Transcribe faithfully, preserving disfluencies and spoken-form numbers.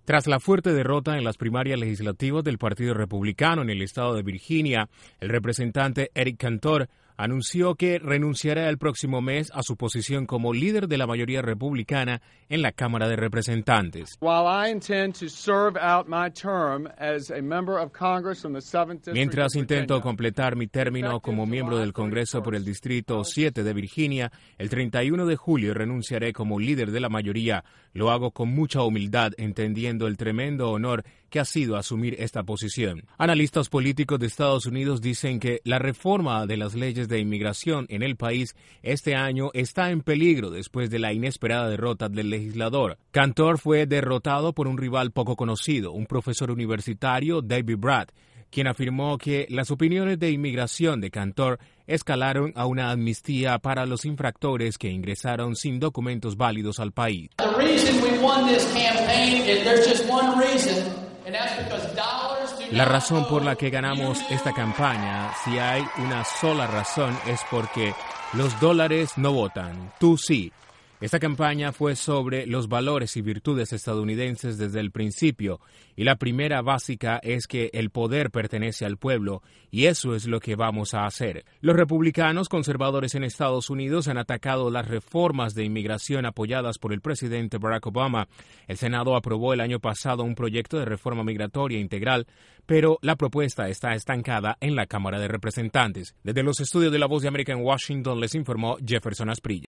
Tras la fuerte derrota en las primarias legislativas del Partido Republicano en el estado de Virginia, el representante Eric Cantor anunció que renunciará el próximo mes a su posición como líder de la mayoría republicana en la Cámara de Representantes. Mientras intento completar mi término como miembro del Congreso por el Distrito siete de Virginia, el treinta y uno de julio renunciaré como líder de la mayoría. Lo hago con mucha humildad, entendiendo el tremendo honor que ha sido asumir esta posición. Analistas políticos de Estados Unidos dicen que la reforma de las leyes de inmigración en el país este año está en peligro después de la inesperada derrota del legislador. Cantor fue derrotado por un rival poco conocido, un profesor universitario, David Bratt, quien afirmó que las opiniones de inmigración de Cantor escalaron a una amnistía para los infractores que ingresaron sin documentos válidos al país. La razón por la que ganamos esta campaña, si hay una sola razón, es porque los dólares no votan, tú sí. Esta campaña fue sobre los valores y virtudes estadounidenses desde el principio, y la primera básica es que el poder pertenece al pueblo, y eso es lo que vamos a hacer. Los republicanos conservadores en Estados Unidos han atacado las reformas de inmigración apoyadas por el presidente Barack Obama. El Senado aprobó el año pasado un proyecto de reforma migratoria integral, pero la propuesta está estancada en la Cámara de Representantes. Desde los estudios de La Voz de América en Washington les informó Jefferson Asprilla.